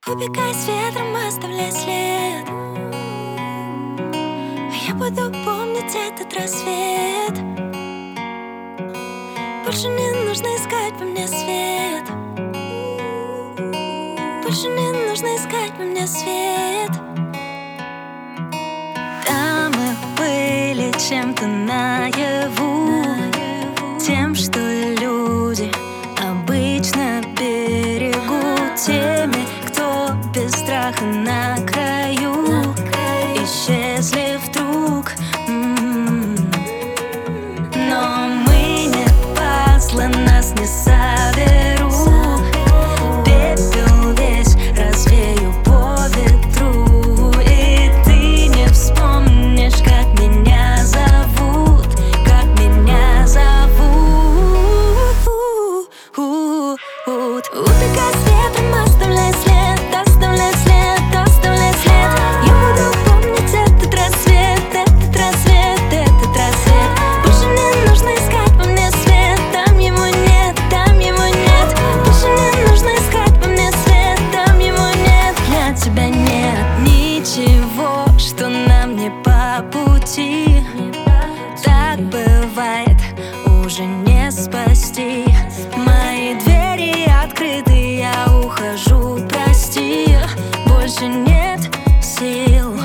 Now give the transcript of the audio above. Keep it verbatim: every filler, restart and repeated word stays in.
Убегай с ветром, оставляй след, а я буду помнить этот рассвет. Больше не нужно искать во мне свет, больше не нужно искать во мне свет. Там мы были чем-то наяву, тем, что люди обычно берегут, теми, кто без страха на краю исчезли вдруг. Но мы не пазлы, нас не соберут. Пепел весь развею по ветру, и ты не вспомнишь, как меня зовут, как меня зовут. Убегай с ветром, оставляй след, оставляй след, оставляй след. Я буду помнить этот рассвет, этот рассвет, этот рассвет. Больше не нужно искать во мне свет, там его нет, там его нет. Больше не нужно искать во мне свет, там его нет. Для тебя нет ничего, что нам не по пути. Так бывает, уже не спасти. Мои двери открыты, я ухожу, прости. Больше нет сил.